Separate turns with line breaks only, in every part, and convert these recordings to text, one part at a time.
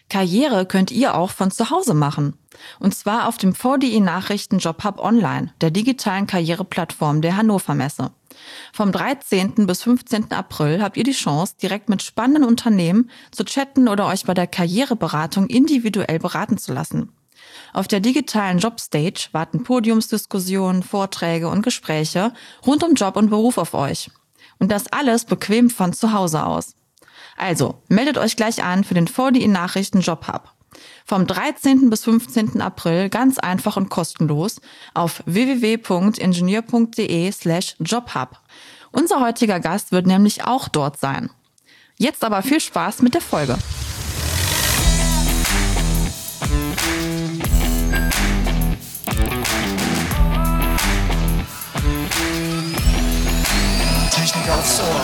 Karriere könnt ihr auch von zu Hause machen. Und zwar auf dem VDI Nachrichten Jobhub Online, der digitalen Karriereplattform der Hannover Messe. Vom 13. bis 15. April habt ihr die Chance, direkt mit spannenden Unternehmen zu chatten oder euch bei der Karriereberatung individuell beraten zu lassen. Auf der digitalen Jobstage warten Podiumsdiskussionen, Vorträge und Gespräche rund um Job und Beruf auf euch. Und das alles bequem von zu Hause aus. Also, meldet euch gleich an für den VDI Nachrichten Jobhub. Vom 13. bis 15. April ganz einfach und kostenlos auf www.ingenieur.de/Jobhub. Unser heutiger Gast wird nämlich auch dort sein. Jetzt aber viel Spaß mit der Folge.
Technik aufs Ohr.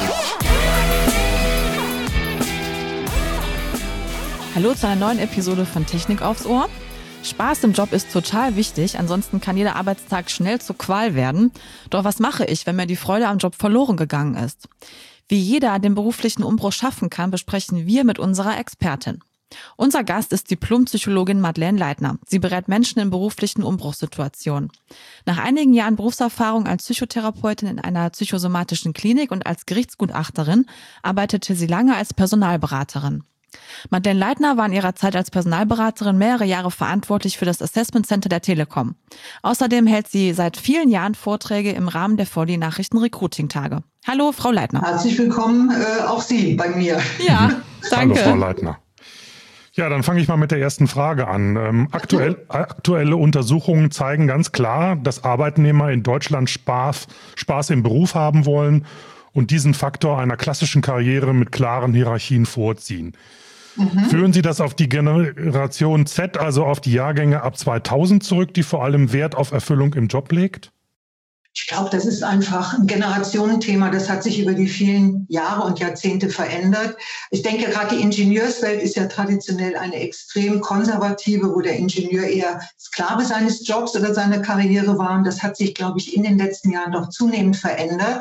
Hallo zu einer neuen Episode von Technik aufs Ohr. Spaß im Job ist total wichtig, ansonsten kann jeder Arbeitstag schnell zur Qual werden. Doch was mache ich, wenn mir die Freude am Job verloren gegangen ist? Wie jeder den beruflichen Umbruch schaffen kann, besprechen wir mit unserer Expertin. Unser Gast ist Diplompsychologin Madeleine Leitner. Sie berät Menschen in beruflichen Umbruchssituationen. Nach einigen Jahren Berufserfahrung als Psychotherapeutin in einer psychosomatischen Klinik und als Gerichtsgutachterin arbeitete sie lange als Personalberaterin. Madeleine Leitner war in ihrer Zeit als Personalberaterin mehrere Jahre verantwortlich für das Assessment Center der Telekom. Außerdem hält sie seit vielen Jahren Vorträge im Rahmen der VDI Nachrichten Recruiting-Tage. Hallo, Frau Leitner.
Herzlich willkommen, auch Sie bei mir.
Ja, danke.
Hallo, Frau Leitner. Ja, dann fange ich mal mit der ersten Frage an. Aktuelle Untersuchungen zeigen ganz klar, dass Arbeitnehmer in Deutschland Spaß im Beruf haben wollen und diesen Faktor einer klassischen Karriere mit klaren Hierarchien vorziehen. Führen Sie das auf die Generation Z, also auf die Jahrgänge ab 2000 zurück, die vor allem Wert auf Erfüllung im Job legt?
Ich glaube, das ist einfach ein Generationenthema. Das hat sich über die vielen Jahre und Jahrzehnte verändert. Ich denke, gerade die Ingenieurswelt ist ja traditionell eine extrem konservative, wo der Ingenieur eher Sklave seines Jobs oder seiner Karriere war. Und das hat sich, glaube ich, in den letzten Jahren doch zunehmend verändert.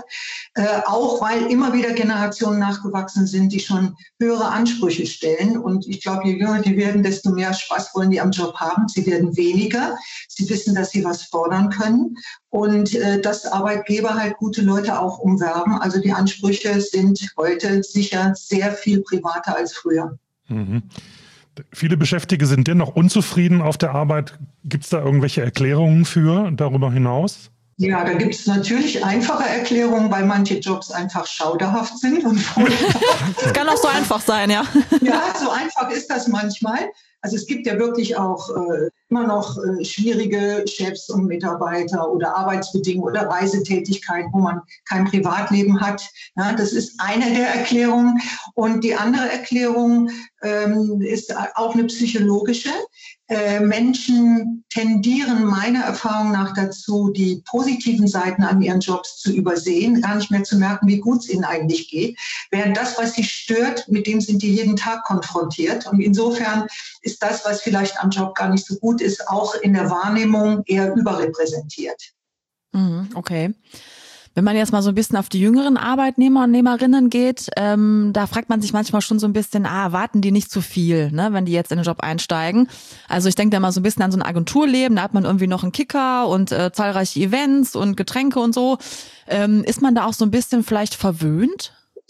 Auch weil immer wieder Generationen nachgewachsen sind, die schon höhere Ansprüche stellen. Und ich glaube, je jünger die werden, desto mehr Spaß wollen die am Job haben. Sie werden weniger. Sie wissen, dass sie was fordern können. Und dass Arbeitgeber halt gute Leute auch umwerben. Also die Ansprüche sind heute sicher sehr viel privater als früher.
Mhm. Viele Beschäftigte sind dennoch unzufrieden auf der Arbeit. Gibt es da irgendwelche Erklärungen für darüber hinaus?
Ja, da gibt es natürlich einfache Erklärungen, weil manche Jobs einfach schauderhaft sind. Und
das kann auch so einfach sein, ja.
Ja, so einfach ist das manchmal. Also es gibt ja wirklich auch immer noch schwierige Chefs und Mitarbeiter oder Arbeitsbedingungen oder Reisetätigkeit, wo man kein Privatleben hat. Ja, das ist eine der Erklärungen. Und die andere Erklärung ist auch eine psychologische. Menschen tendieren meiner Erfahrung nach dazu, die positiven Seiten an ihren Jobs zu übersehen, gar nicht mehr zu merken, wie gut es ihnen eigentlich geht. Während das, was sie stört, mit dem sind die jeden Tag konfrontiert. Und insofern ist das, was vielleicht am Job gar nicht so gut ist, auch in der Wahrnehmung eher überrepräsentiert.
Okay. Wenn man jetzt mal so ein bisschen auf die jüngeren Arbeitnehmer und Nehmerinnen geht, da fragt man sich manchmal schon so ein bisschen, erwarten die nicht zu viel, ne, wenn die jetzt in den Job einsteigen? Also ich denke da mal so ein bisschen an so ein Agenturleben, da hat man irgendwie noch einen Kicker und zahlreiche Events und Getränke und so. Ist man da auch so ein bisschen vielleicht verwöhnt?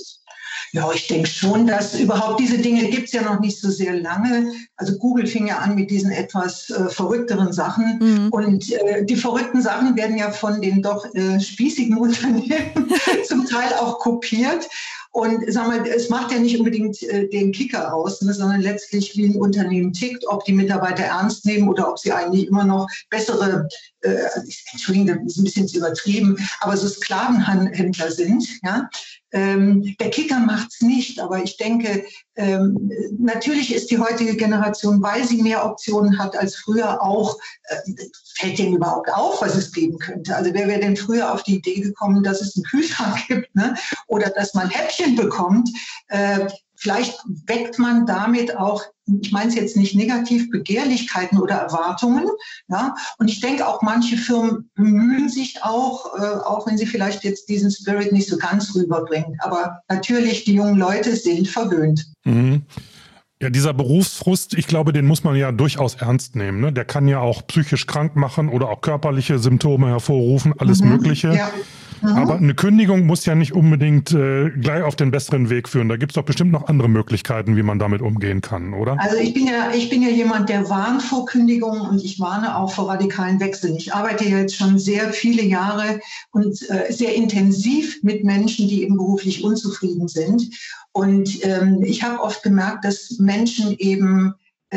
Ja, ich denke schon, dass überhaupt diese Dinge gibt es ja noch nicht so sehr lange. Also Google fing ja an mit diesen etwas verrückteren Sachen. Und die verrückten Sachen werden ja von den doch spießigen Unternehmen zum Teil auch kopiert. Und sag mal, es macht ja nicht unbedingt den Kicker aus, ne, sondern letztlich, wie ein Unternehmen tickt, ob die Mitarbeiter ernst nehmen oder ob sie eigentlich immer noch bessere, Entschuldigung, das ist ein bisschen zu übertrieben, aber so Sklavenhändler sind. Ja? Der Kicker macht's nicht, aber ich denke, natürlich ist die heutige Generation, weil sie mehr Optionen hat als früher, auch fällt denen überhaupt auf, was es geben könnte. Also wer wäre denn früher auf die Idee gekommen, dass es einen Kühlschrank gibt, ne? Oder dass man Häppchen bekommt? Vielleicht weckt man damit auch, ich meine es jetzt nicht negativ, Begehrlichkeiten oder Erwartungen. Ja? Und ich denke auch, manche Firmen bemühen sich auch wenn sie vielleicht jetzt diesen Spirit nicht so ganz rüberbringen. Aber natürlich, die jungen Leute sind verwöhnt.
Mhm. Ja, dieser Berufsfrust, ich glaube, den muss man ja durchaus ernst nehmen. Ne? Der kann ja auch psychisch krank machen oder auch körperliche Symptome hervorrufen, alles Mögliche. Ja. Aber eine Kündigung muss ja nicht unbedingt gleich auf den besseren Weg führen. Da gibt es doch bestimmt noch andere Möglichkeiten, wie man damit umgehen kann, oder?
Also ich bin ja jemand, der warnt vor Kündigungen und ich warne auch vor radikalen Wechseln. Ich arbeite jetzt schon sehr viele Jahre und sehr intensiv mit Menschen, die eben beruflich unzufrieden sind. Und ich habe oft gemerkt, dass Menschen eben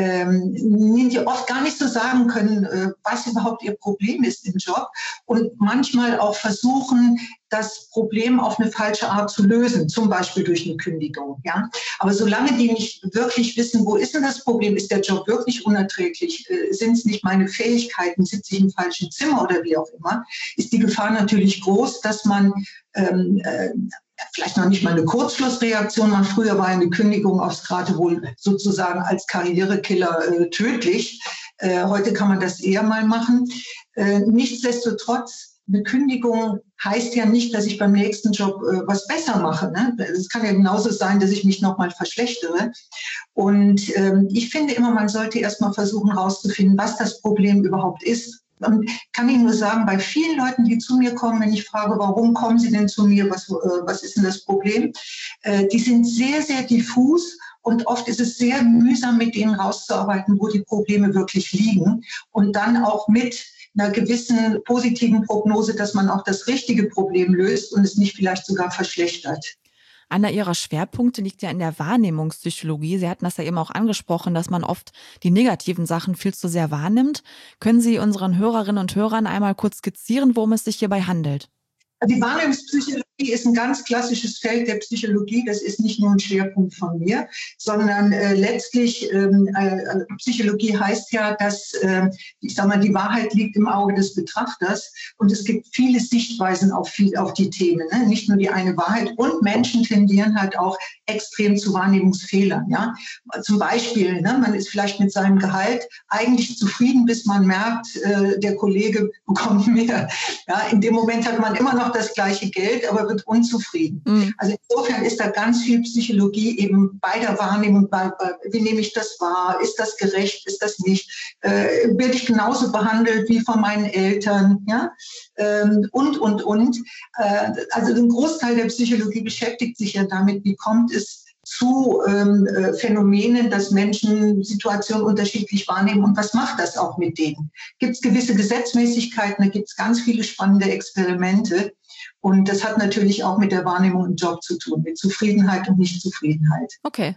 die oft gar nicht so sagen können, was überhaupt ihr Problem ist im Job und manchmal auch versuchen, das Problem auf eine falsche Art zu lösen, zum Beispiel durch eine Kündigung. Ja? Aber solange die nicht wirklich wissen, wo ist denn das Problem, ist der Job wirklich unerträglich, sind es nicht meine Fähigkeiten, sitze ich im falschen Zimmer oder wie auch immer, ist die Gefahr natürlich groß, dass man vielleicht noch nicht mal eine Kurzschlussreaktion macht. Früher war eine Kündigung aufs Geratewohl sozusagen als Karrierekiller tödlich. Heute kann man das eher mal machen. Nichtsdestotrotz, eine Kündigung heißt ja nicht, dass ich beim nächsten Job was besser mache. Ne? Es kann ja genauso sein, dass ich mich nochmal verschlechtere. Und ich finde immer, man sollte erst mal versuchen herauszufinden, was das Problem überhaupt ist. Und kann Ihnen nur sagen, bei vielen Leuten, die zu mir kommen, wenn ich frage, warum kommen Sie denn zu mir, was ist denn das Problem, die sind sehr, sehr diffus und oft ist es sehr mühsam, mit denen rauszuarbeiten, wo die Probleme wirklich liegen und dann auch mit einer gewissen positiven Prognose, dass man auch das richtige Problem löst und es nicht vielleicht sogar verschlechtert.
Einer Ihrer Schwerpunkte liegt ja in der Wahrnehmungspsychologie. Sie hatten das ja eben auch angesprochen, dass man oft die negativen Sachen viel zu sehr wahrnimmt. Können Sie unseren Hörerinnen und Hörern einmal kurz skizzieren, worum es sich hierbei handelt?
Die Wahrnehmungspsychologie ist ein ganz klassisches Feld der Psychologie. Das ist nicht nur ein Schwerpunkt von mir, sondern letztlich Psychologie heißt ja, dass ich sag mal, die Wahrheit liegt im Auge des Betrachters und es gibt viele Sichtweisen auf die Themen, ne? Nicht nur die eine Wahrheit und Menschen tendieren halt auch extrem zu Wahrnehmungsfehlern. Ja? Zum Beispiel, ne, man ist vielleicht mit seinem Gehalt eigentlich zufrieden, bis man merkt, der Kollege bekommt mehr. Ja? In dem Moment hat man immer noch das gleiche Geld, aber wird unzufrieden. Also insofern ist da ganz viel Psychologie eben bei der Wahrnehmung, wie nehme ich das wahr, ist das gerecht, ist das nicht, werde ich genauso behandelt wie von meinen Eltern, ja, und. Also ein Großteil der Psychologie beschäftigt sich ja damit, wie kommt es zu Phänomenen, dass Menschen Situationen unterschiedlich wahrnehmen und was macht das auch mit denen? Gibt es gewisse Gesetzmäßigkeiten, da gibt es ganz viele spannende Experimente und das hat natürlich auch mit der Wahrnehmung im Job zu tun, mit Zufriedenheit und Nichtzufriedenheit.
Okay.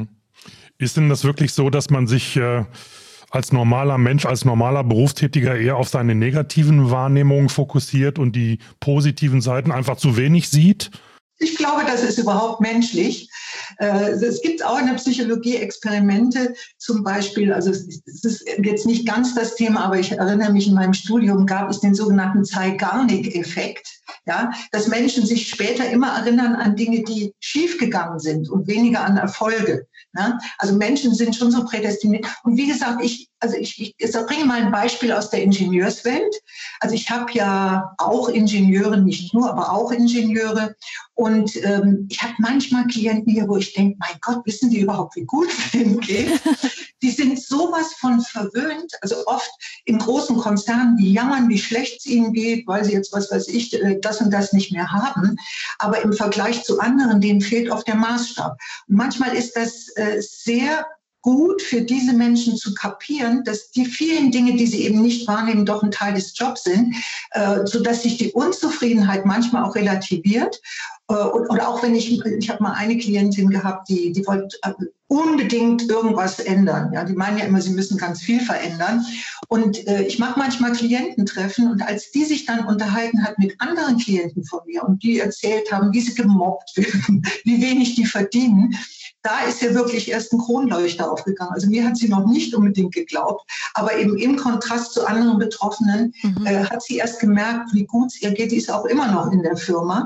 Ist denn das wirklich so, dass man sich als normaler Mensch, als normaler Berufstätiger eher auf seine negativen Wahrnehmungen fokussiert und die positiven Seiten einfach zu wenig sieht?
Ich glaube, das ist überhaupt menschlich. Es gibt auch in der Psychologie Experimente, zum Beispiel, also es ist jetzt nicht ganz das Thema, aber ich erinnere mich, in meinem Studium gab es den sogenannten Zeigarnik-Effekt, ja, dass Menschen sich später immer erinnern an Dinge, die schiefgegangen sind und weniger an Erfolge. Ja? Also Menschen sind schon so prädestiniert. Und wie gesagt, ich bringe mal ein Beispiel aus der Ingenieurswelt. Also ich habe ja auch Ingenieure, nicht nur, aber auch Ingenieure. Und ich habe manchmal Klienten hier, wo ich denke, mein Gott, wissen die überhaupt, wie gut es denen geht? Die sind sowas von verwöhnt. Also oft in großen Konzernen, die jammern, wie schlecht es ihnen geht, weil sie jetzt, was weiß ich, das und das nicht mehr haben. Aber im Vergleich zu anderen, denen fehlt oft der Maßstab. Und manchmal ist das sehr gut für diese Menschen zu kapieren, dass die vielen Dinge, die sie eben nicht wahrnehmen, doch ein Teil des Jobs sind, sodass sich die Unzufriedenheit manchmal auch relativiert. Oder auch wenn ich habe mal eine Klientin gehabt, die wollte unbedingt irgendwas ändern. Ja, die meinen ja immer, sie müssen ganz viel verändern. Und ich mache manchmal Kliententreffen und als die sich dann unterhalten hat mit anderen Klienten von mir und die erzählt haben, wie sie gemobbt werden, wie wenig die verdienen, da ist ja wirklich erst ein Kronleuchter aufgegangen. Also mir hat sie noch nicht unbedingt geglaubt, aber eben im Kontrast zu anderen Betroffenen hat sie erst gemerkt, wie gut es ihr geht. Die ist auch immer noch in der Firma.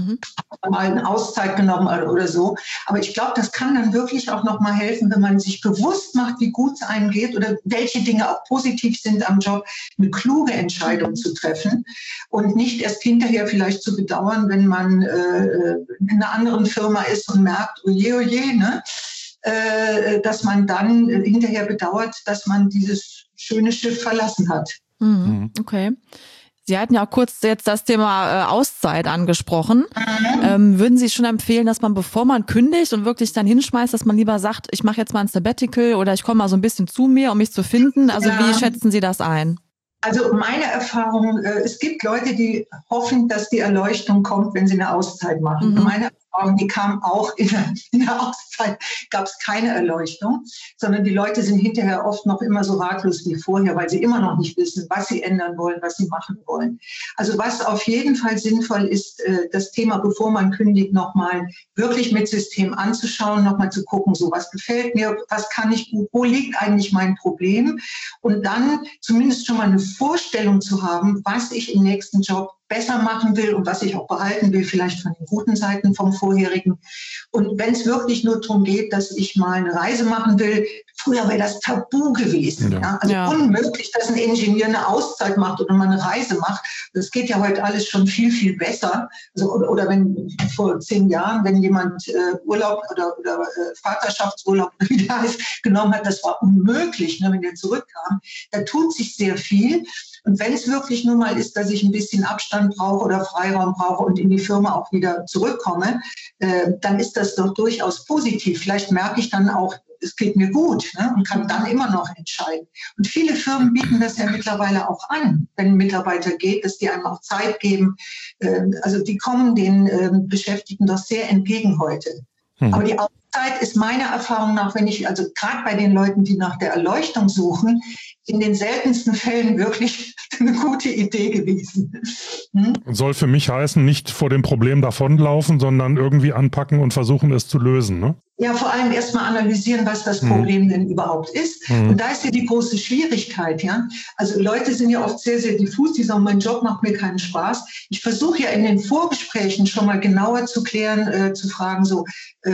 Mal eine Auszeit genommen oder so. Aber ich glaube, das kann dann wirklich auch noch mal helfen, wenn man sich bewusst macht, wie gut es einem geht oder welche Dinge auch positiv sind am Job, eine kluge Entscheidung zu treffen und nicht erst hinterher vielleicht zu bedauern, wenn man in einer anderen Firma ist und merkt, oje, ne? dass man dann hinterher bedauert, dass man dieses schöne Schiff verlassen hat.
Okay. Sie hatten ja auch kurz jetzt das Thema Auszeit angesprochen. Würden Sie schon empfehlen, dass man, bevor man kündigt und wirklich dann hinschmeißt, dass man lieber sagt, ich mache jetzt mal ein Sabbatical oder ich komme mal so ein bisschen zu mir, um mich zu finden? Also wie schätzen Sie das ein?
Also meine Erfahrung, es gibt Leute, die hoffen, dass die Erleuchtung kommt, wenn sie eine Auszeit machen. Meine Erfahrung, die kam auch in der Auszeit, gab es keine Erleuchtung, sondern die Leute sind hinterher oft noch immer so ratlos wie vorher, weil sie immer noch nicht wissen, was sie ändern wollen, was sie machen wollen. Also was auf jeden Fall sinnvoll ist, das Thema, bevor man kündigt, nochmal wirklich mit System anzuschauen, nochmal zu gucken, so was gefällt mir, was kann ich gut, wo liegt eigentlich mein Problem, und dann zumindest schon mal eine Vorstellung zu haben, was ich im nächsten Job besser machen will und was ich auch behalten will, vielleicht von den guten Seiten vom vorherigen. Und wenn es wirklich nur darum geht, dass ich mal eine Reise machen will, früher wäre das tabu gewesen. Ja. Also unmöglich, dass ein Ingenieur eine Auszeit macht oder mal eine Reise macht. Das geht ja heute alles schon viel, viel besser. Also, oder wenn vor 10 Jahren, wenn jemand Urlaub oder Vaterschaftsurlaub, wie der heißt, genommen hat, das war unmöglich, ne, wenn der zurückkam. Da tut sich sehr viel. Und wenn es wirklich nur mal ist, dass ich ein bisschen Abstand brauche oder Freiraum brauche und in die Firma auch wieder zurückkomme, dann ist das doch durchaus positiv. Vielleicht merke ich dann auch, es geht mir gut, ne, und kann dann immer noch entscheiden. Und viele Firmen bieten das ja mittlerweile auch an, wenn ein Mitarbeiter geht, dass die einem auch Zeit geben. Also die kommen den Beschäftigten doch sehr entgegen heute. Aber die Auszeit ist meiner Erfahrung nach, wenn ich, also gerade bei den Leuten, die nach der Erleuchtung suchen, in den seltensten Fällen wirklich eine gute Idee gewesen.
Soll für mich heißen, nicht vor dem Problem davonlaufen, sondern irgendwie anpacken und versuchen, es zu lösen, ne?
Ja, vor allem erstmal analysieren, was das Problem denn überhaupt ist. Und da ist ja die große Schwierigkeit, ja. Also Leute sind ja oft sehr, sehr diffus, die sagen, mein Job macht mir keinen Spaß. Ich versuche ja in den Vorgesprächen schon mal genauer zu klären, zu fragen, so,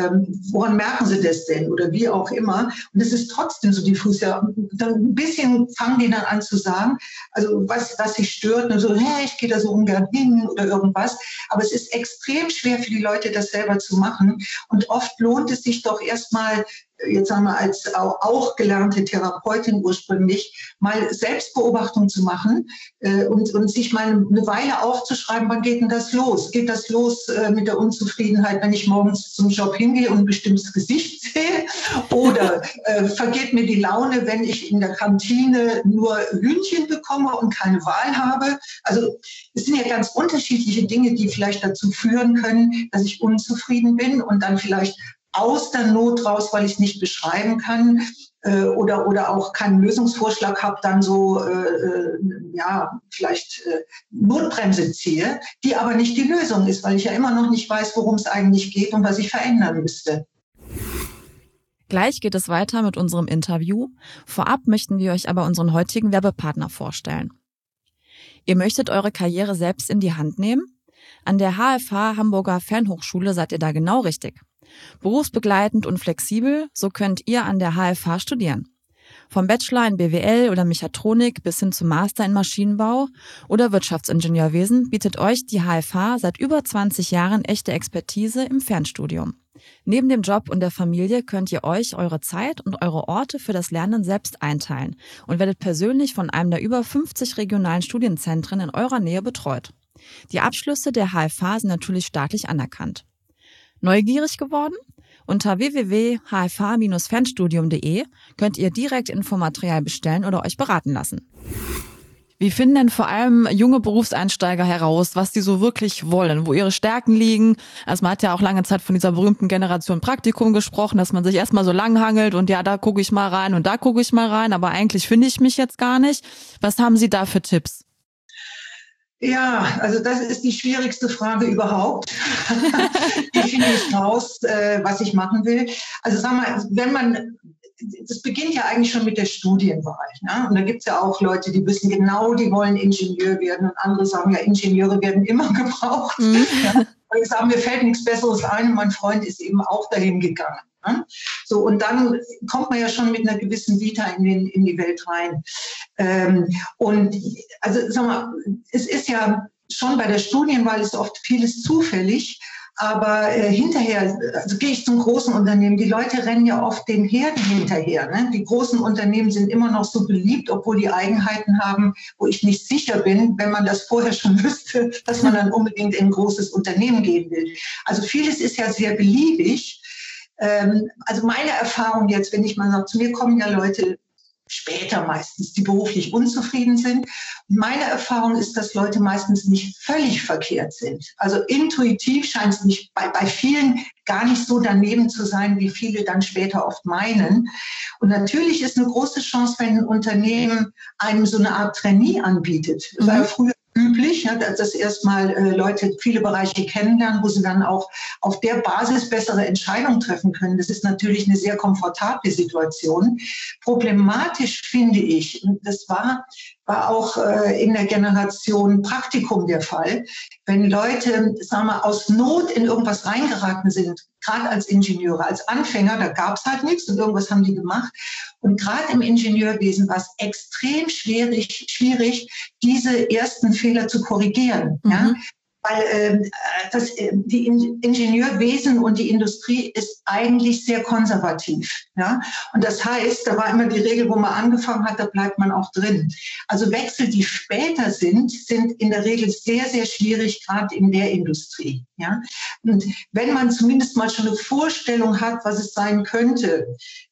woran merken Sie das denn? Oder wie auch immer. Und es ist trotzdem so diffus, ja. Dann ein bisschen fangen die dann an zu sagen, also was sie stört, und so, hey, ich gehe da so ungern hin oder irgendwas. Aber es ist extrem schwer für die Leute, das selber zu machen. Und oft lohnt es sich doch erstmal, jetzt sagen wir als auch gelernte Therapeutin ursprünglich, mal Selbstbeobachtung zu machen und sich mal eine Weile aufzuschreiben, wann geht denn das los? Geht das los mit der Unzufriedenheit, wenn ich morgens zum Job hingehe und ein bestimmtes Gesicht sehe? Oder vergeht mir die Laune, wenn ich in der Kantine nur Hühnchen bekomme und keine Wahl habe? Also es sind ja ganz unterschiedliche Dinge, die vielleicht dazu führen können, dass ich unzufrieden bin und dann vielleicht aus der Not raus, weil ich es nicht beschreiben kann oder auch keinen Lösungsvorschlag habe, dann so vielleicht Notbremse ziehe, die aber nicht die Lösung ist, weil ich ja immer noch nicht weiß, worum es eigentlich geht und was ich verändern müsste.
Gleich geht es weiter mit unserem Interview. Vorab möchten wir euch aber unseren heutigen Werbepartner vorstellen. Ihr möchtet eure Karriere selbst in die Hand nehmen? An der HFH Hamburger Fernhochschule seid ihr da genau richtig. Berufsbegleitend und flexibel, so könnt ihr an der HFH studieren. Vom Bachelor in BWL oder Mechatronik bis hin zum Master in Maschinenbau oder Wirtschaftsingenieurwesen bietet euch die HFH seit über 20 Jahren echte Expertise im Fernstudium. Neben dem Job und der Familie könnt ihr euch eure Zeit und eure Orte für das Lernen selbst einteilen und werdet persönlich von einem der über 50 regionalen Studienzentren in eurer Nähe betreut. Die Abschlüsse der HFH sind natürlich staatlich anerkannt. Neugierig geworden? Unter www.hfh-fernstudium.de könnt ihr direkt Infomaterial bestellen oder euch beraten lassen. Wie finden denn vor allem junge Berufseinsteiger heraus, was die so wirklich wollen, wo ihre Stärken liegen? Also man hat ja auch lange Zeit von dieser berühmten Generation Praktikum gesprochen, dass man sich erstmal so langhangelt und ja, da gucke ich mal rein und da gucke ich mal rein, aber eigentlich finde ich mich jetzt gar nicht. Was haben Sie da für Tipps?
Ja, also das ist die schwierigste Frage überhaupt. Wie finde ich raus, was ich machen will? Also sag mal, das beginnt ja eigentlich schon mit der Studienwahl. Ne? Und da gibt's ja auch Leute, die wissen genau, die wollen Ingenieur werden. Und andere sagen, ja, Ingenieure werden immer gebraucht. Ja? Und ich sage, mir fällt nichts Besseres ein. Und mein Freund ist eben auch dahin gegangen. Ne? So, und dann kommt man ja schon mit einer gewissen Vita in die Welt rein. Und also sag mal, es ist ja schon bei der Studienwahl ist oft vieles zufällig. Aber hinterher, also gehe ich zum großen Unternehmen, die Leute rennen ja oft den Herden hinterher. Ne? Die großen Unternehmen sind immer noch so beliebt, obwohl die Eigenheiten haben, wo ich nicht sicher bin, wenn man das vorher schon wüsste, dass man dann unbedingt in ein großes Unternehmen gehen will. Also vieles ist ja sehr beliebig. Also meine Erfahrung jetzt, wenn ich mal sage, zu mir kommen ja Leute später meistens, die beruflich unzufrieden sind. Und meine Erfahrung ist, dass Leute meistens nicht völlig verkehrt sind. Also intuitiv scheint es nicht bei vielen gar nicht so daneben zu sein, wie viele dann später oft meinen. Und natürlich ist eine große Chance, wenn ein Unternehmen einem so eine Art Trainee anbietet. Das war ja früher üblich, ja, dass erstmal Leute viele Bereiche kennenlernen, wo sie dann auch auf der Basis bessere Entscheidungen treffen können. Das ist natürlich eine sehr komfortable Situation. Problematisch finde ich, und das war auch in der Generation Praktikum der Fall, wenn Leute, sagen wir, aus Not in irgendwas reingeraten sind, gerade als Ingenieure, als Anfänger, da gab es halt nichts und irgendwas haben die gemacht. Und gerade im Ingenieurwesen war es extrem schwierig, diese ersten Fehler zu korrigieren. Ja? Weil die Ingenieurwesen und die Industrie ist eigentlich sehr konservativ. Ja? Und das heißt, da war immer die Regel, wo man angefangen hat, da bleibt man auch drin. Also Wechsel, die später sind in der Regel sehr, sehr schwierig, gerade in der Industrie. Ja? Und wenn man zumindest mal schon eine Vorstellung hat, was es sein könnte,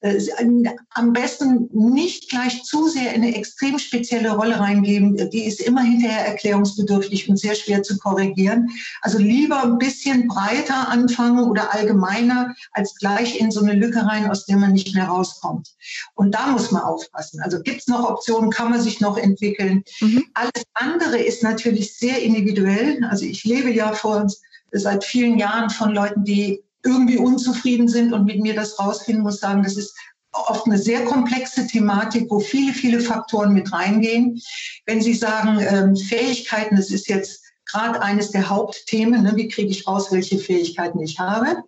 am besten nicht gleich zu sehr in eine extrem spezielle Rolle reingeben. Die ist immer hinterher erklärungsbedürftig und sehr schwer zu korrigieren. Also lieber ein bisschen breiter anfangen oder allgemeiner, als gleich in so eine Lücke rein, aus der man nicht mehr rauskommt. Und da muss man aufpassen. Also gibt es noch Optionen, kann man sich noch entwickeln. Alles andere ist natürlich sehr individuell. Also ich lebe ja seit vielen Jahren von Leuten, die irgendwie unzufrieden sind und mit mir das rausfinden, muss sagen, das ist oft eine sehr komplexe Thematik, wo viele, viele Faktoren mit reingehen. Wenn Sie sagen, Fähigkeiten, das ist jetzt gerade eines der Hauptthemen, ne, wie kriege ich raus, welche Fähigkeiten ich habe.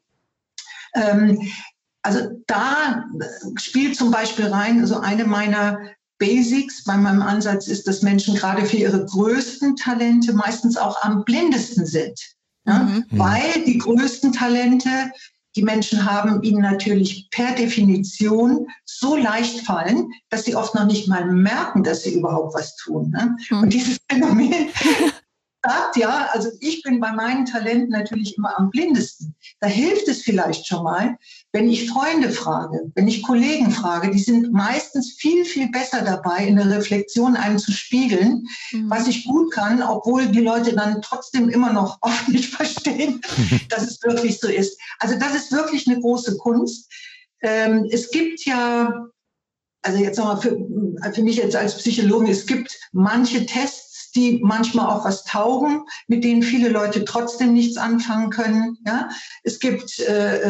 Also da spielt zum Beispiel rein, also eine meiner Basics bei meinem Ansatz ist, dass Menschen gerade für ihre größten Talente meistens auch am blindesten sind. Ja? Weil die größten Talente, die Menschen haben, ihnen natürlich per Definition so leicht fallen, dass sie oft noch nicht mal merken, dass sie überhaupt was tun. Ne? Und dieses Phänomen sagt ja, also ich bin bei meinen Talenten natürlich immer am blindesten. Da hilft es vielleicht schon mal, wenn ich Freunde frage, wenn ich Kollegen frage, die sind meistens viel, viel besser dabei, in der Reflexion einem zu spiegeln, was ich gut kann, obwohl die Leute dann trotzdem immer noch oft nicht verstehen, dass es wirklich so ist. Also das ist wirklich eine große Kunst. Es gibt ja, also jetzt nochmal für mich jetzt als Psychologin, es gibt manche Tests, die manchmal auch was taugen, mit denen viele Leute trotzdem nichts anfangen können. Ja? Es gibt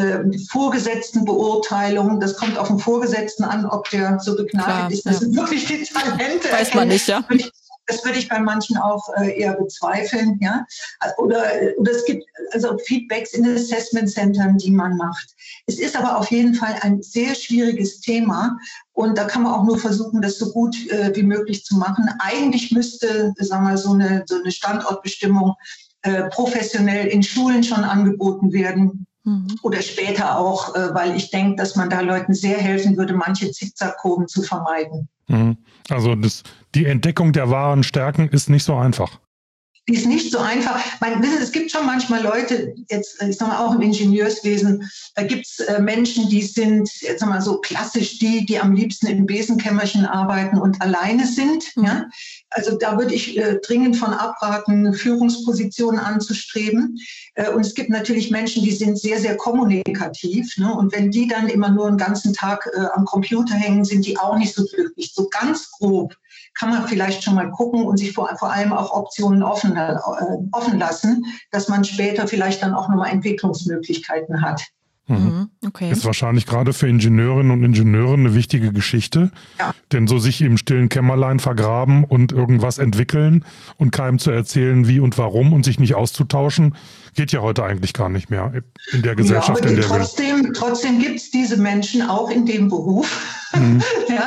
Vorgesetztenbeurteilungen, das kommt auf den Vorgesetzten an, ob der so begnadigt ist. Das sind wirklich die Talente.
Weiß man nicht, ja.
Das würde ich bei manchen auch eher bezweifeln. Ja? Oder es gibt also Feedbacks in Assessment-Centern, die man macht. Es ist aber auf jeden Fall ein sehr schwieriges Thema und da kann man auch nur versuchen, das so gut wie möglich zu machen. Eigentlich müsste, sagen wir, so eine Standortbestimmung professionell in Schulen schon angeboten werden. Oder später auch, weil ich denke, dass man da Leuten sehr helfen würde, manche Zickzackkurven zu vermeiden.
Also die Entdeckung der wahren Stärken ist nicht so einfach.
Die ist nicht so einfach. Es gibt schon manchmal Leute, jetzt, ich sag mal, auch im Ingenieurswesen, da gibt es Menschen, die sind, jetzt sag mal so klassisch die am liebsten im Besenkämmerchen arbeiten und alleine sind. Ja? Also da würde ich dringend von abraten, Führungspositionen anzustreben. Und es gibt natürlich Menschen, die sind sehr, sehr kommunikativ. Ne? Und wenn die dann immer nur einen ganzen Tag am Computer hängen, sind die auch nicht so glücklich. So ganz grob kann man vielleicht schon mal gucken und sich vor allem auch Optionen offen lassen, dass man später vielleicht dann auch nochmal Entwicklungsmöglichkeiten hat.
Okay.
Ist wahrscheinlich gerade für Ingenieurinnen und Ingenieure eine wichtige Geschichte, denn so sich im stillen Kämmerlein vergraben und irgendwas entwickeln und keinem zu erzählen, wie und warum und sich nicht auszutauschen, geht ja heute eigentlich gar nicht mehr in der Gesellschaft,
in der wir. Trotzdem gibt es diese Menschen auch in dem Beruf. Ja.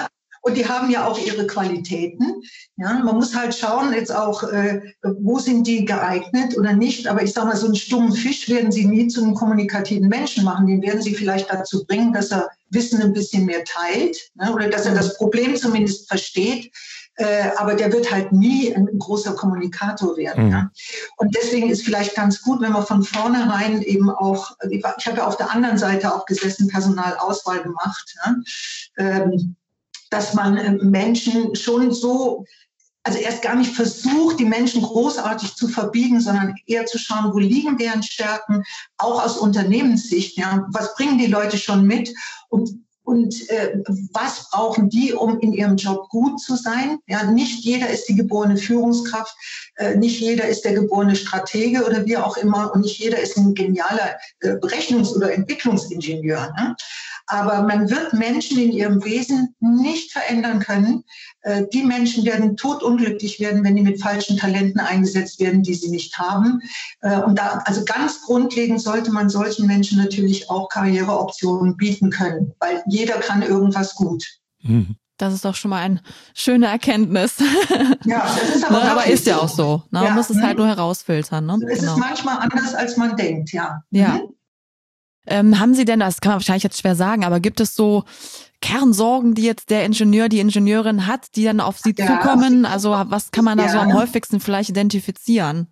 Und die haben ja auch ihre Qualitäten. Ja, man muss halt schauen, jetzt auch, wo sind die geeignet oder nicht. Aber ich sage mal, so einen stummen Fisch werden Sie nie zu einem kommunikativen Menschen machen. Den werden Sie vielleicht dazu bringen, dass er Wissen ein bisschen mehr teilt, ne, oder dass er das Problem zumindest versteht. Aber der wird halt nie ein großer Kommunikator werden. Ja. Und deswegen ist vielleicht ganz gut, wenn man von vornherein eben auch, ich habe ja auf der anderen Seite auch gesessen, Personalauswahl gemacht, ja, dass man Menschen schon so, also erst gar nicht versucht, die Menschen großartig zu verbiegen, sondern eher zu schauen, wo liegen deren Stärken, auch aus Unternehmenssicht. Ja, was bringen die Leute schon mit und was brauchen die, um in ihrem Job gut zu sein? Ja, nicht jeder ist die geborene Führungskraft, nicht jeder ist der geborene Stratege oder wie auch immer und nicht jeder ist ein genialer Berechnungs- oder Entwicklungsingenieur. Ne? Aber man wird Menschen in ihrem Wesen nicht verändern können. Die Menschen werden totunglücklich werden, wenn die mit falschen Talenten eingesetzt werden, die sie nicht haben. Und da, also ganz grundlegend sollte man solchen Menschen natürlich auch Karriereoptionen bieten können, weil jeder kann irgendwas gut.
Das ist doch schon mal eine schöne Erkenntnis.
Ja, das ist aber
ist ja auch so. Ne? Man muss es halt nur herausfiltern. Ne?
Es ist manchmal anders, als man denkt, ja.
Ja. Haben Sie denn, das kann man wahrscheinlich jetzt schwer sagen, aber gibt es so Kernsorgen, die jetzt der Ingenieur, die Ingenieurin hat, die dann auf Sie zukommen? Also was kann man da so am häufigsten vielleicht identifizieren?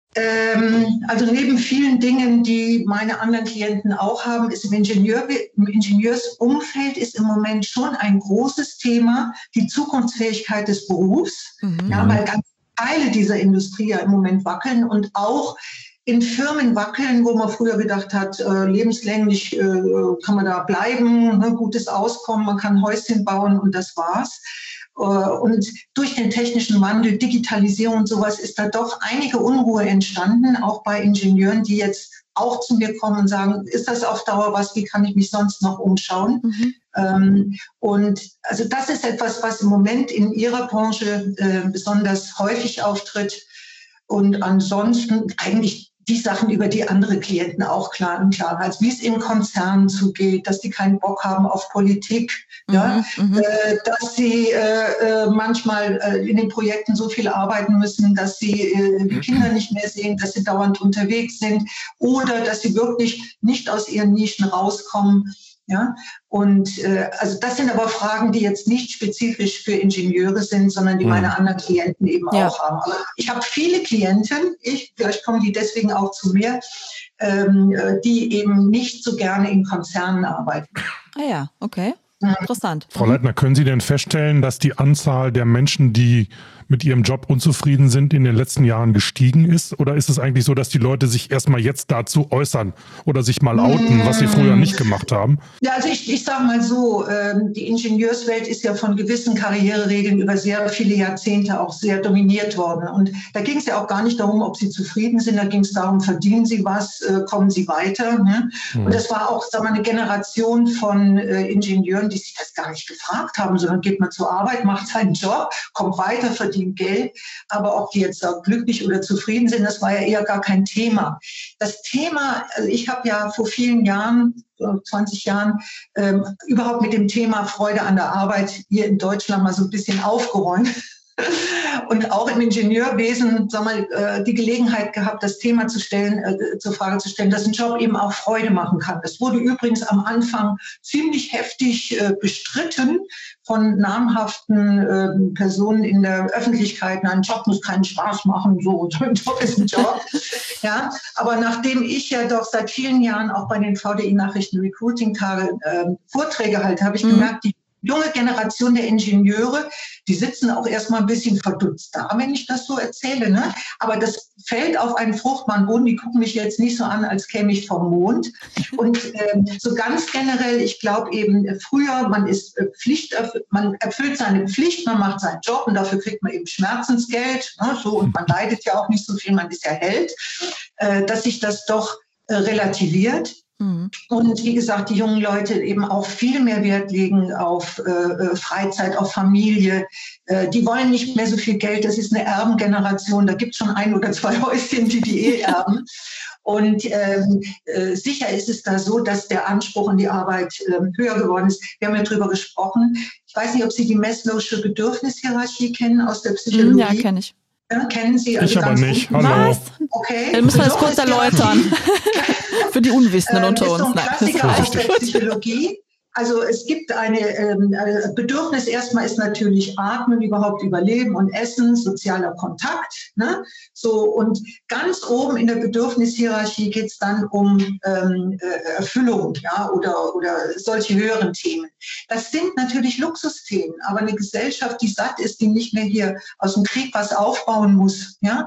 Also neben vielen Dingen, die meine anderen Klienten auch haben, ist im Ingenieursumfeld ist im Moment schon ein großes Thema die Zukunftsfähigkeit des Berufs, ja, weil ganz Teile dieser Industrie ja im Moment wackeln und auch in Firmen wackeln, wo man früher gedacht hat, lebenslänglich kann man da bleiben, ne, gutes Auskommen, man kann ein Häuschen bauen und das war's. Und durch den technischen Wandel, Digitalisierung und sowas ist da doch einige Unruhe entstanden, auch bei Ingenieuren, die jetzt auch zu mir kommen und sagen, ist das auf Dauer was, wie kann ich mich sonst noch umschauen? Und also das ist etwas, was im Moment in Ihrer Branche besonders häufig auftritt. Und ansonsten eigentlich die Sachen, über die andere Klienten auch klar als wie es in Konzernen zugeht, dass die keinen Bock haben auf Politik, dass sie manchmal in den Projekten so viel arbeiten müssen, dass sie die Kinder nicht mehr sehen, dass sie dauernd unterwegs sind oder dass sie wirklich nicht aus ihren Nischen rauskommen. Ja, und also das sind aber Fragen, die jetzt nicht spezifisch für Ingenieure sind, sondern die meine anderen Klienten eben auch haben. Aber ich habe viele Klienten, vielleicht kommen die deswegen auch zu mir, die eben nicht so gerne in Konzernen arbeiten.
Ah ja, okay. Interessant.
Frau Leitner, können Sie denn feststellen, dass die Anzahl der Menschen, die mit ihrem Job unzufrieden sind, in den letzten Jahren gestiegen ist? Oder ist es eigentlich so, dass die Leute sich erstmal jetzt dazu äußern oder sich mal outen, was sie früher nicht gemacht haben?
Ja, also ich sage mal so, die Ingenieurswelt ist ja von gewissen Karriereregeln über sehr viele Jahrzehnte auch sehr dominiert worden. Und da ging es ja auch gar nicht darum, ob sie zufrieden sind, da ging es darum, verdienen sie was, kommen sie weiter. Ne? Und das war auch, sagen wir mal, eine Generation von Ingenieuren, die sich das gar nicht gefragt haben, sondern geht man zur Arbeit, macht seinen Job, kommt weiter, verdient Geld, aber ob die jetzt glücklich oder zufrieden sind, das war ja eher gar kein Thema. Das Thema, also ich habe ja vor vielen Jahren, 20 Jahren, überhaupt mit dem Thema Freude an der Arbeit hier in Deutschland mal so ein bisschen aufgeräumt. Und auch im Ingenieurwesen, sagen wir, die Gelegenheit gehabt, das Thema zu stellen, zur Frage zu stellen, dass ein Job eben auch Freude machen kann. Das wurde übrigens am Anfang ziemlich heftig bestritten von namhaften Personen in der Öffentlichkeit. Ein Job muss keinen Spaß machen, so ein Job ist ein Job. Ja, aber nachdem ich ja doch seit vielen Jahren auch bei den VDI-Nachrichten-Recruiting-Tage Vorträge halte, habe ich gemerkt, die junge Generation der Ingenieure, die sitzen auch erstmal ein bisschen verdutzt da, wenn ich das so erzähle. Ne? Aber das fällt auf einen fruchtbaren Boden. Die gucken mich jetzt nicht so an, als käme ich vom Mond. Und so ganz generell, ich glaube eben früher, man ist man erfüllt seine Pflicht, man macht seinen Job und dafür kriegt man eben Schmerzensgeld. Ne? So, und man leidet ja auch nicht so viel, man ist ja Held, dass sich das doch relativiert. Und wie gesagt, die jungen Leute eben auch viel mehr Wert legen auf Freizeit, auf Familie. Die wollen nicht mehr so viel Geld. Das ist eine Erbengeneration. Da gibt es schon ein oder zwei Häuschen, die erben. Und sicher ist es da so, dass der Anspruch an die Arbeit höher geworden ist. Wir haben ja drüber gesprochen. Ich weiß nicht, ob Sie die Maslow'sche Bedürfnishierarchie kennen aus der Psychologie.
Ja, kenne ich.
Ja, kennen Sie? Also
ich aber nicht. Hallo.
Was?
Okay.
Dann müssen wir das kurz erläutern. Für die Unwissenden unter uns.
Ist so ein Klassiker aus der Psychologie. Also es gibt eine Bedürfnis, erstmal ist natürlich Atmen, überhaupt Überleben und Essen, sozialer Kontakt. Ne? So, und ganz oben in der Bedürfnishierarchie geht es dann um Erfüllung, ja, oder solche höheren Themen. Das sind natürlich Luxusthemen, aber eine Gesellschaft, die satt ist, die nicht mehr hier aus dem Krieg was aufbauen muss, ja,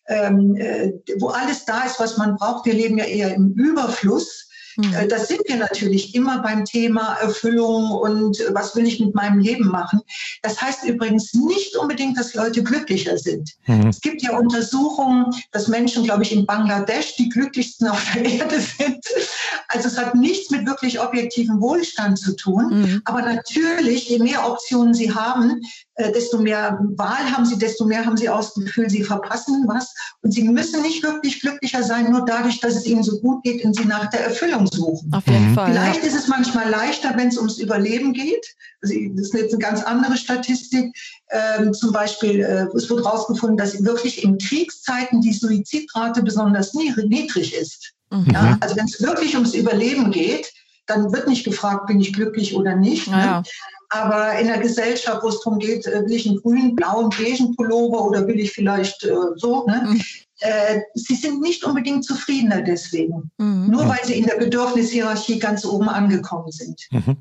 wo alles da ist, was man braucht. Wir leben ja eher im Überfluss. Das sind wir natürlich immer beim Thema Erfüllung und was will ich mit meinem Leben machen. Das heißt übrigens nicht unbedingt, dass Leute glücklicher sind. Es gibt ja Untersuchungen, dass Menschen, glaube ich, in Bangladesch die glücklichsten auf der Erde sind. Also es hat nichts mit wirklich objektivem Wohlstand zu tun. Aber natürlich, je mehr Optionen sie haben, desto mehr Wahl haben sie, desto mehr haben sie auch das Gefühl, sie verpassen was. Und sie müssen nicht wirklich glücklicher sein, nur dadurch, dass es ihnen so gut geht und sie nach der Erfüllung suchen.
Auf jeden Fall.
Vielleicht ist es manchmal leichter, wenn es ums Überleben geht. Also das ist jetzt eine ganz andere Statistik. Zum Beispiel, es wurde herausgefunden, dass wirklich in Kriegszeiten die Suizidrate besonders niedrig ist. Ja, also wenn es wirklich ums Überleben geht, dann wird nicht gefragt, bin ich glücklich oder nicht.
Ja.
Ne? Aber in der Gesellschaft, wo es darum geht, will ich einen grünen, blauen, beigen Pullover oder will ich vielleicht so, ne? Sie sind nicht unbedingt zufriedener deswegen. Nur weil sie in der Bedürfnishierarchie ganz oben angekommen sind.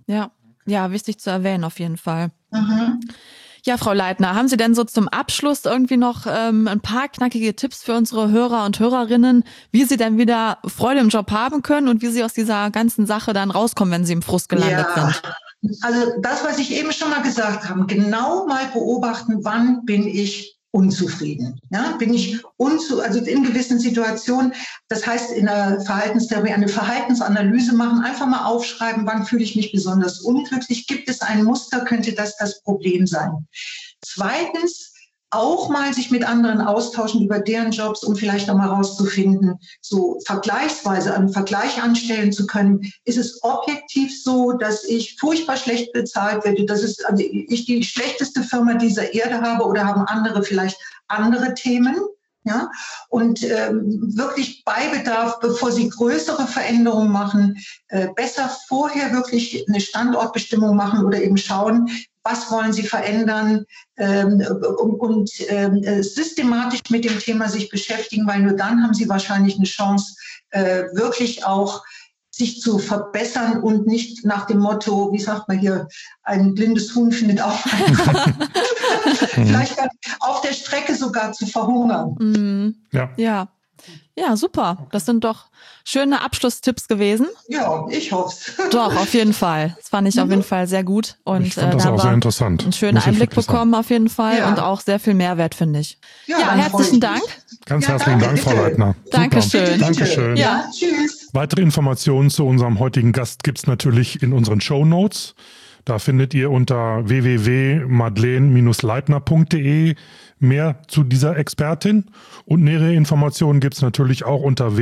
Ja, wichtig zu erwähnen auf jeden Fall. Ja, Frau Leitner, haben Sie denn so zum Abschluss irgendwie noch ein paar knackige Tipps für unsere Hörer und Hörerinnen, wie sie denn wieder Freude im Job haben können und wie sie aus dieser ganzen Sache dann rauskommen, wenn sie im Frust gelandet sind?
Also das, was ich eben schon mal gesagt habe, genau mal beobachten, wann bin ich unzufrieden. Ja, bin ich also in gewissen Situationen, das heißt in der Verhaltenstherapie eine Verhaltensanalyse machen, einfach mal aufschreiben, wann fühle ich mich besonders unglücklich, gibt es ein Muster, könnte das Problem sein. Zweitens, auch mal sich mit anderen austauschen über deren Jobs, um vielleicht auch mal rauszufinden, so vergleichsweise einen Vergleich anstellen zu können. Ist es objektiv so, dass ich furchtbar schlecht bezahlt werde, dass ich die schlechteste Firma dieser Erde habe oder haben andere vielleicht andere Themen? Ja, und wirklich bei Bedarf, bevor Sie größere Veränderungen machen, besser vorher wirklich eine Standortbestimmung machen oder eben schauen, was wollen Sie verändern und systematisch mit dem Thema sich beschäftigen, weil nur dann haben Sie wahrscheinlich eine Chance, wirklich auch sich zu verbessern und nicht nach dem Motto, wie sagt man hier, ein blindes Huhn findet auch einen. Vielleicht dann auf der Strecke sogar zu verhungern.
Ja, super. Das sind doch schöne Abschlusstipps gewesen.
Ja, ich hoffe es.
Doch, auf jeden Fall. Das fand ich auf jeden Fall sehr gut. Und
ich fand das auch sehr interessant.
Einen schönen Einblick bekommen auf jeden Fall und auch sehr viel Mehrwert, finde ich. Ja, herzlichen Dank.
Ganz herzlichen Dank, Frau Leitner.
Dankeschön.
Dankeschön.
Ja, tschüss.
Weitere Informationen zu unserem heutigen Gast gibt's natürlich in unseren Shownotes. Da findet ihr unter www.madeleine-leitner.de mehr zu dieser Expertin. Und nähere Informationen gibt's natürlich auch unter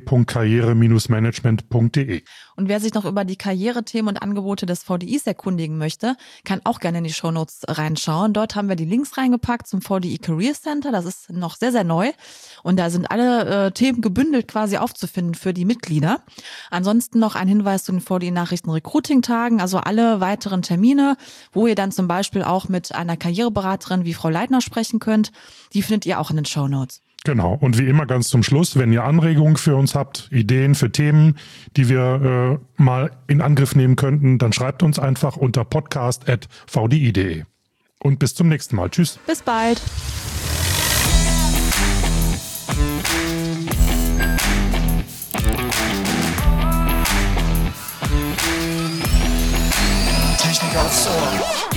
www.karriere-management.de.
Und wer sich noch über die Karrierethemen und Angebote des VDIs erkundigen möchte, kann auch gerne in die Shownotes reinschauen. Dort haben wir die Links reingepackt zum VDI Career Center. Das ist noch sehr, sehr neu. Und da sind alle Themen gebündelt quasi aufzufinden für die Mitglieder. Ansonsten noch ein Hinweis zu den VDI Nachrichten Recruiting Tagen, also alle weiteren Termine, wo ihr dann zum Beispiel auch mit einer Karriereberaterin wie Frau Leitner sprechen könnt. Die findet ihr auch in den Shownotes.
Genau. Und wie immer ganz zum Schluss, wenn ihr Anregungen für uns habt, Ideen für Themen, die wir mal in Angriff nehmen könnten, dann schreibt uns einfach unter podcast@vdi.de. Und bis zum nächsten Mal. Tschüss.
Bis bald.
Technik aufs Ohr.